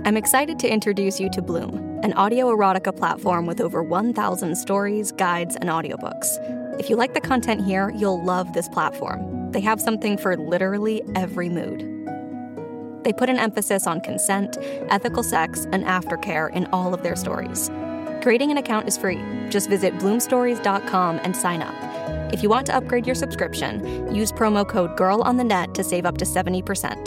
I'm excited to introduce you to Bloom, an audio erotica platform with over 1,000 stories, guides, and audiobooks. If you like the content here, you'll love this platform. They have something for literally every mood. They put an emphasis on consent, ethical sex, and aftercare in all of their stories. Creating an account is free. Just visit bloomstories.com and sign up. If you want to upgrade your subscription, use promo code GIRLONTHENET to save up to 70%.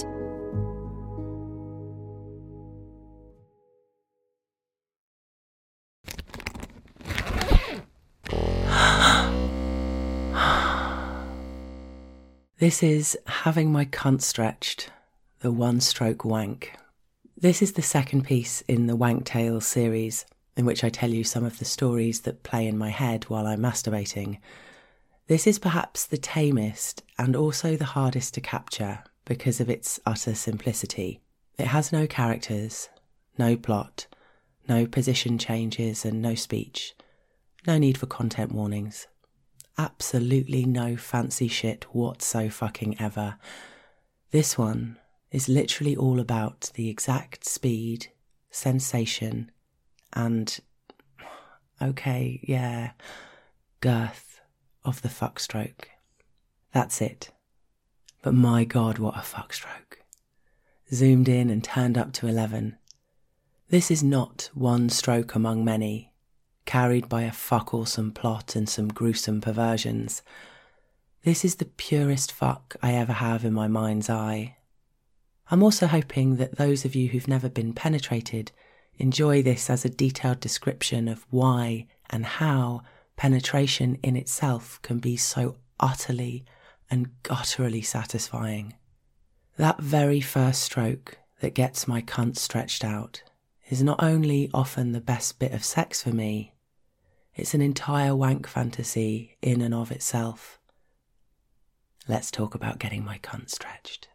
This is Having My Cunt Stretched, the one-stroke wank. This is the second piece in the Wank Tales series, in which I tell you some of the stories that play in my head while I'm masturbating. This is perhaps the tamest and also the hardest to capture because of its utter simplicity. It has no characters, no plot, no position changes and no speech. No need for content warnings. Absolutely no fancy shit whatso-fucking-ever. This one is literally all about the exact speed, sensation, and, girth of the fuckstroke. That's it. But my God, what a fuckstroke. Zoomed in and turned up to 11. This is not one stroke among many, carried by a fuck-awesome plot and some gruesome perversions. This is the purest fuck I ever have in my mind's eye. I'm also hoping that those of you who've never been penetrated enjoy this as a detailed description of why and how penetration in itself can be so utterly and gutturally satisfying. That very first stroke that gets my cunt stretched out is not only often the best bit of sex for me, it's an entire wank fantasy in and of itself. Let's talk about getting my cunt stretched.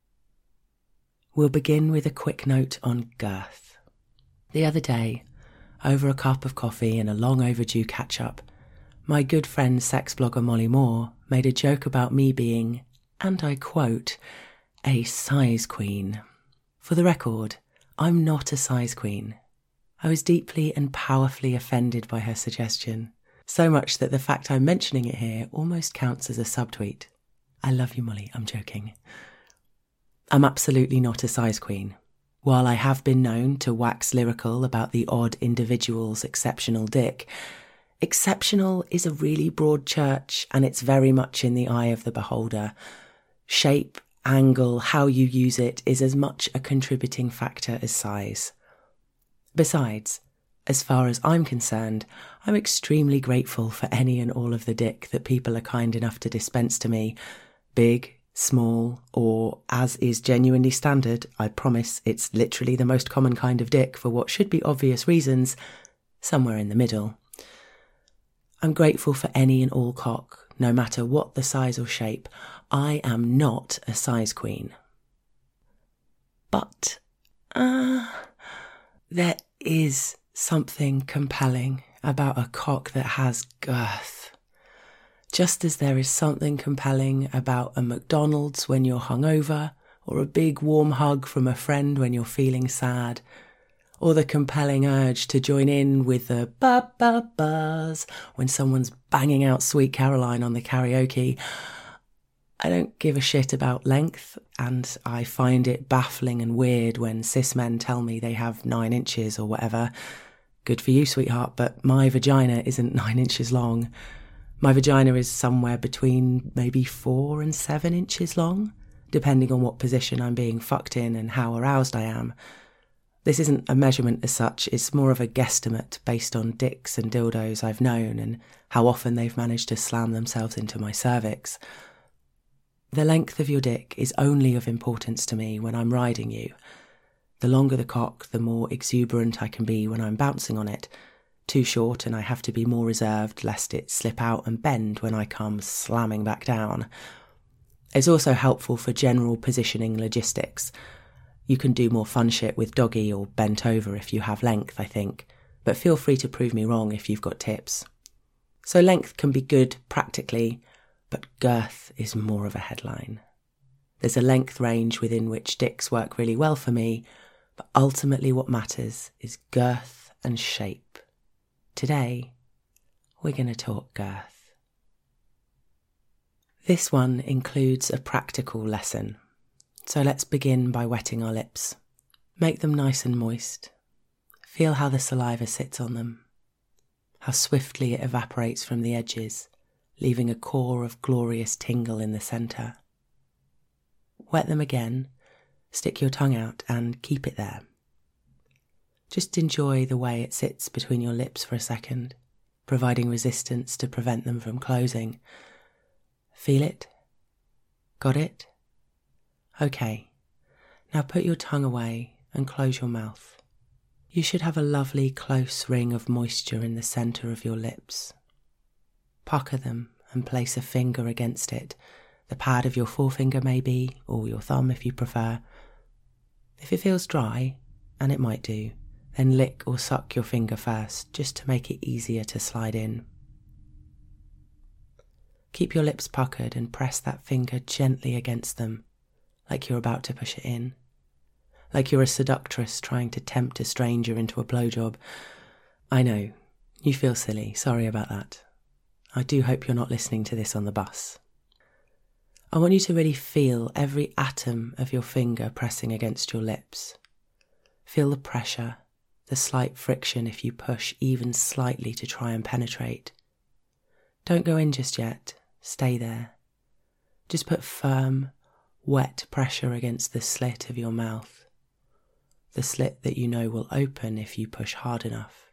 We'll begin with a quick note on girth. The other day, over a cup of coffee and a long overdue catch-up, my good friend sex blogger Molly Moore made a joke about me being, and I quote, a size queen. For the record, I'm not a size queen. I was deeply and powerfully offended by her suggestion, so much that the fact I'm mentioning it here almost counts as a subtweet. I love you, Molly, I'm joking. I'm absolutely not a size queen. While I have been known to wax lyrical about the odd individual's exceptional dick, exceptional is a really broad church and it's very much in the eye of the beholder. Shape, angle, how you use it is as much a contributing factor as size. Besides, as far as I'm concerned, I'm extremely grateful for any and all of the dick that people are kind enough to dispense to me, big, small, or, as is genuinely standard, I promise it's literally the most common kind of dick for what should be obvious reasons, somewhere in the middle. I'm grateful for any and all cock, no matter what the size or shape. I am not a size queen. But, there is something compelling about a cock that has girth. Just as there is something compelling about a McDonald's when you're hungover, or a big warm hug from a friend when you're feeling sad, or the compelling urge to join in with the ba-ba-bas when someone's banging out Sweet Caroline on the karaoke. I don't give a shit about length, and I find it baffling and weird when cis men tell me they have 9 inches or whatever. Good for you, sweetheart, but my vagina isn't 9 inches long. My vagina is somewhere between maybe 4 and 7 inches long, depending on what position I'm being fucked in and how aroused I am. This isn't a measurement as such, it's more of a guesstimate based on dicks and dildos I've known and how often they've managed to slam themselves into my cervix. The length of your dick is only of importance to me when I'm riding you. The longer the cock, the more exuberant I can be when I'm bouncing on it. Too short and I have to be more reserved lest it slip out and bend when I come slamming back down. It's also helpful for general positioning logistics. You can do more fun shit with doggy or bent over if you have length, I think, but feel free to prove me wrong if you've got tips. So length can be good practically, but girth is more of a headline. There's a length range within which dicks work really well for me, but ultimately what matters is girth and shape. Today, we're going to talk girth. This one includes a practical lesson, so let's begin by wetting our lips. Make them nice and moist. Feel how the saliva sits on them, how swiftly it evaporates from the edges, leaving a core of glorious tingle in the centre. Wet them again, stick your tongue out and keep it there. Just enjoy the way it sits between your lips for a second, providing resistance to prevent them from closing. Feel it? Got it? Okay, now put your tongue away and close your mouth. You should have a lovely close ring of moisture in the centre of your lips. Pucker them and place a finger against it, the pad of your forefinger maybe, or your thumb if you prefer. If it feels dry, and it might do, then lick or suck your finger first, just to make it easier to slide in. Keep your lips puckered and press that finger gently against them, like you're about to push it in. Like you're a seductress trying to tempt a stranger into a blowjob. I know, you feel silly, sorry about that. I do hope you're not listening to this on the bus. I want you to really feel every atom of your finger pressing against your lips. Feel the pressure, the slight friction if you push even slightly to try and penetrate. Don't go in just yet, stay there. Just put firm, wet pressure against the slit of your mouth. The slit that you know will open if you push hard enough.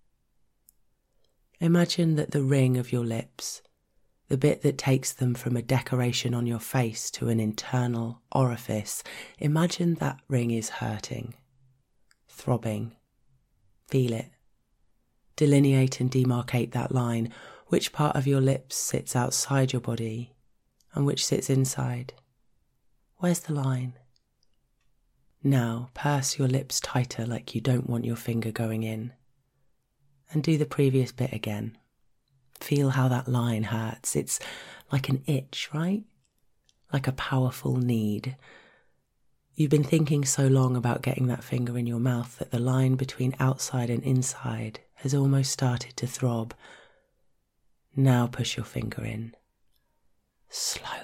Imagine that the ring of your lips, the bit that takes them from a decoration on your face to an internal orifice, imagine that ring is hurting, throbbing. Feel it. Delineate and demarcate that line. Which part of your lips sits outside your body and which sits inside? Where's the line? Now purse your lips tighter like you don't want your finger going in. And do the previous bit again. Feel how that line hurts. It's like an itch, right? Like a powerful need. You've been thinking so long about getting that finger in your mouth that the line between outside and inside has almost started to throb. Now push your finger in. Slowly.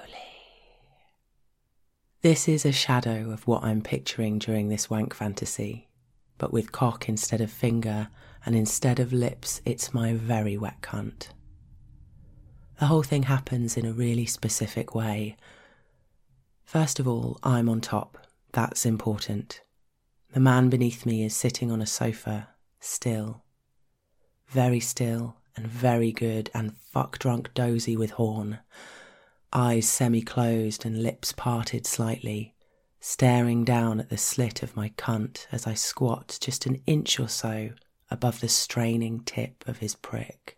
This is a shadow of what I'm picturing during this wank fantasy, but with cock instead of finger, and instead of lips, it's my very wet cunt. The whole thing happens in a really specific way. First of all, I'm on top. That's important. The man beneath me is sitting on a sofa, still. Very still and very good and fuck-drunk dozy with horn. Eyes semi-closed and lips parted slightly, staring down at the slit of my cunt as I squat just an inch or so above the straining tip of his prick.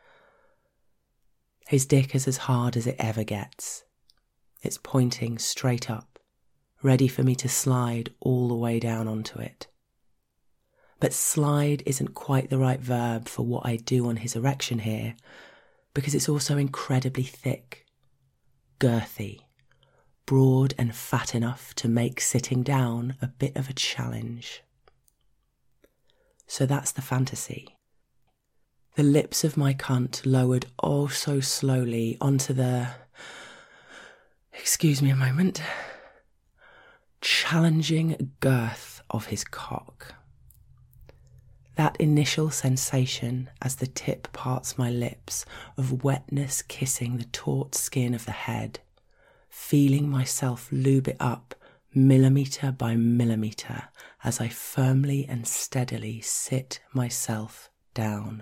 His dick is as hard as it ever gets. It's pointing straight up, ready for me to slide all the way down onto it. But slide isn't quite the right verb for what I do on his erection here, because it's also incredibly thick. Girthy, broad and fat enough to make sitting down a bit of a challenge. So that's the fantasy. The lips of my cunt lowered oh so slowly onto the, excuse me a moment, challenging girth of his cock. That initial sensation as the tip parts my lips of wetness kissing the taut skin of the head, feeling myself lube it up millimetre by millimetre as I firmly and steadily sit myself down.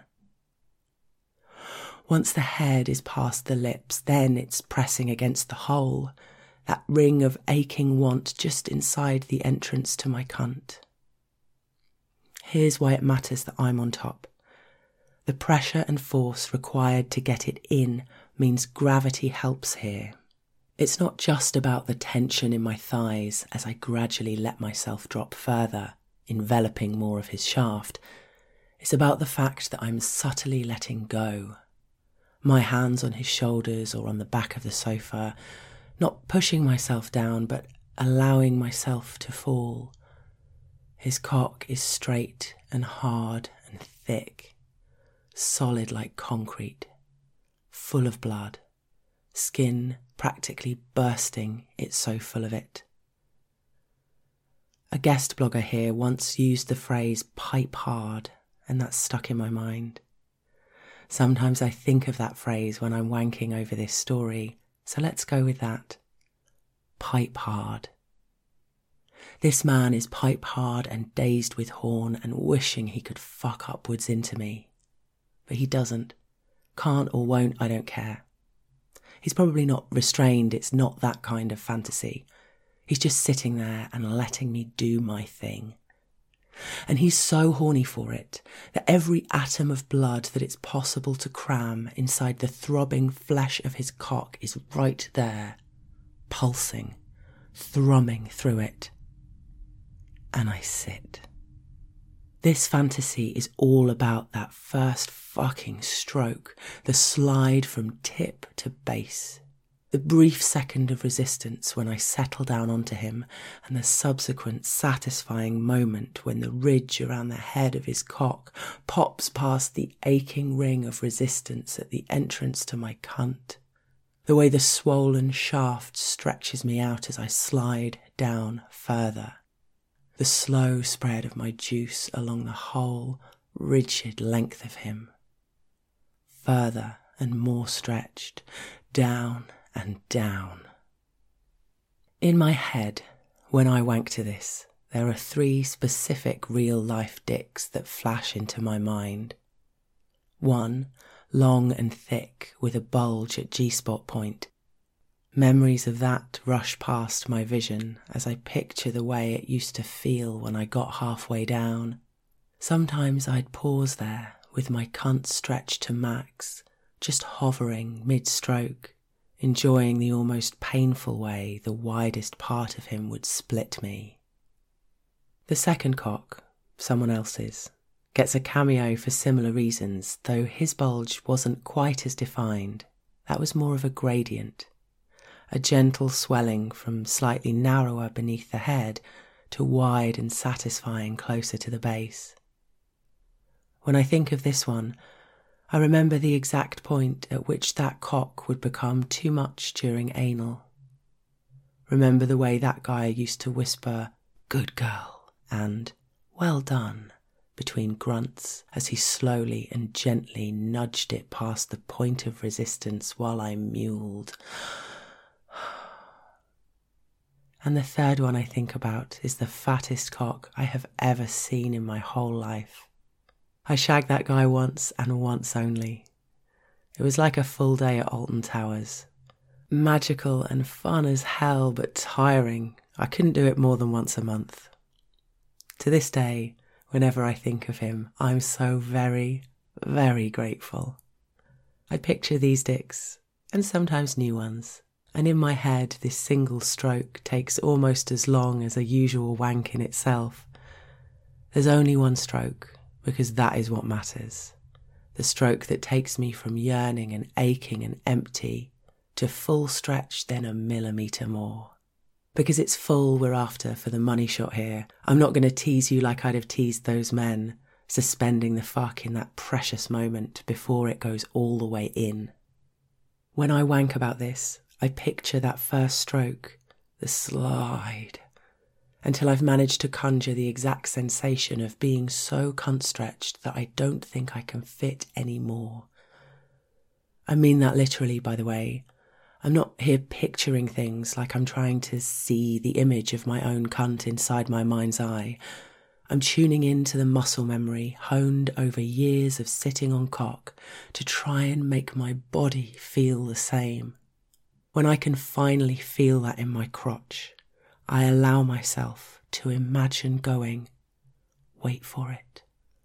Once the head is past the lips, then it's pressing against the hole, that ring of aching want just inside the entrance to my cunt. Here's why it matters that I'm on top. The pressure and force required to get it in means gravity helps here. It's not just about the tension in my thighs as I gradually let myself drop further, enveloping more of his shaft. It's about the fact that I'm subtly letting go. My hands on his shoulders or on the back of the sofa, not pushing myself down, but allowing myself to fall. His cock is straight and hard and thick, solid like concrete, full of blood, skin practically bursting, it's so full of it. A guest blogger here once used the phrase pipe hard, and that's stuck in my mind. Sometimes I think of that phrase when I'm wanking over this story, so let's go with that. Pipe hard. This man is pipe hard and dazed with horn and wishing he could fuck upwards into me. But he doesn't. Can't or won't, I don't care. He's probably not restrained, it's not that kind of fantasy. He's just sitting there and letting me do my thing. And he's so horny for it that every atom of blood that it's possible to cram inside the throbbing flesh of his cock is right there, pulsing, thrumming through it. And I sit. This fantasy is all about that first fucking stroke, the slide from tip to base, the brief second of resistance when I settle down onto him, and the subsequent satisfying moment when the ridge around the head of his cock pops past the aching ring of resistance at the entrance to my cunt, the way the swollen shaft stretches me out as I slide down further, the slow spread of my juice along the whole rigid length of him, further and more stretched, down and down. In my head, when I wank to this, there are 3 specific real-life dicks that flash into my mind. 1, long and thick, with a bulge at G-spot point. Memories of that rush past my vision as I picture the way it used to feel when I got halfway down. Sometimes I'd pause there, with my cunt stretched to max, just hovering mid-stroke, enjoying the almost painful way the widest part of him would split me. The second cock, someone else's, gets a cameo for similar reasons, though his bulge wasn't quite as defined. That was more of a gradient, a gentle swelling from slightly narrower beneath the head to wide and satisfying closer to the base. When I think of this one, I remember the exact point at which that cock would become too much during anal. Remember the way that guy used to whisper, "Good girl," and "Well done," between grunts as he slowly and gently nudged it past the point of resistance while I mewled. And the third one I think about is the fattest cock I have ever seen in my whole life. I shagged that guy once and once only. It was like a full day at Alton Towers. Magical and fun as hell, but tiring. I couldn't do it more than once a month. To this day, whenever I think of him, I'm so very, very grateful. I picture these dicks, and sometimes new ones, and in my head this single stroke takes almost as long as a usual wank in itself. There's only one stroke, because that is what matters. The stroke that takes me from yearning and aching and empty to full stretch, then a millimetre more. Because it's full we're after for the money shot here. I'm not going to tease you like I'd have teased those men, suspending the fuck in that precious moment before it goes all the way in. When I wank about this, I picture that first stroke, the slide, until I've managed to conjure the exact sensation of being so cunt-stretched that I don't think I can fit any more. I mean that literally, by the way. I'm not here picturing things like I'm trying to see the image of my own cunt inside my mind's eye. I'm tuning into the muscle memory honed over years of sitting on cock to try and make my body feel the same. When I can finally feel that in my crotch, I allow myself to imagine going, wait for it,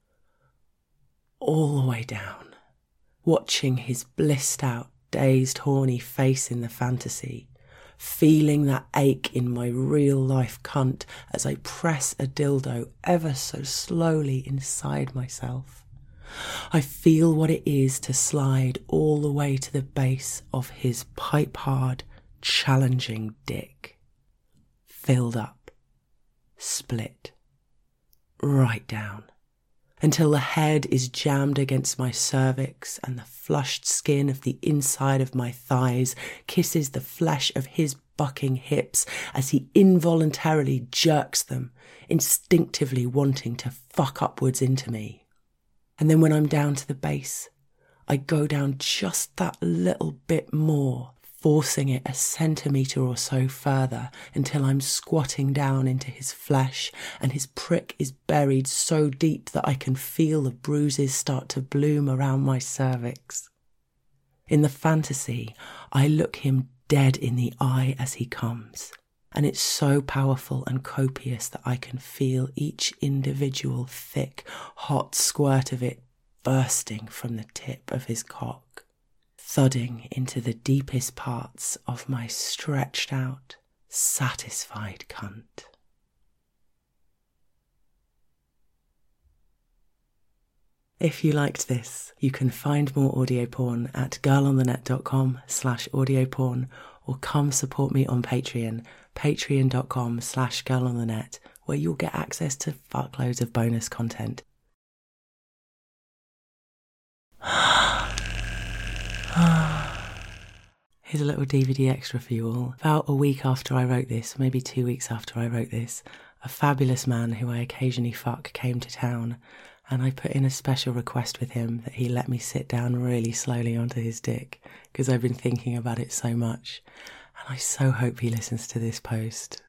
all the way down, watching his blissed out, dazed, horny face in the fantasy, feeling that ache in my real life cunt as I press a dildo ever so slowly inside myself. I feel what it is to slide all the way to the base of his pipe hard, challenging dick. Filled up, split, right down, until the head is jammed against my cervix and the flushed skin of the inside of my thighs kisses the flesh of his bucking hips as he involuntarily jerks them, instinctively wanting to fuck upwards into me. And then when I'm down to the base, I go down just that little bit more, forcing it a centimetre or so further until I'm squatting down into his flesh and his prick is buried so deep that I can feel the bruises start to bloom around my cervix. In the fantasy, I look him dead in the eye as he comes, and it's so powerful and copious that I can feel each individual thick, hot squirt of it bursting from the tip of his cock, thudding into the deepest parts of my stretched out, satisfied cunt. If you liked this, you can find more audio porn at girlonthenet.com/audioporn or come support me on Patreon, patreon.com/girlonthenet, where you'll get access to fuckloads of bonus content. Here's a little DVD extra for you all. About a week after I wrote this, maybe 2 weeks after I wrote this, a fabulous man who I occasionally fuck came to town, and I put in a special request with him that he let me sit down really slowly onto his dick, because I've been thinking about it so much, and I so hope he listens to this post.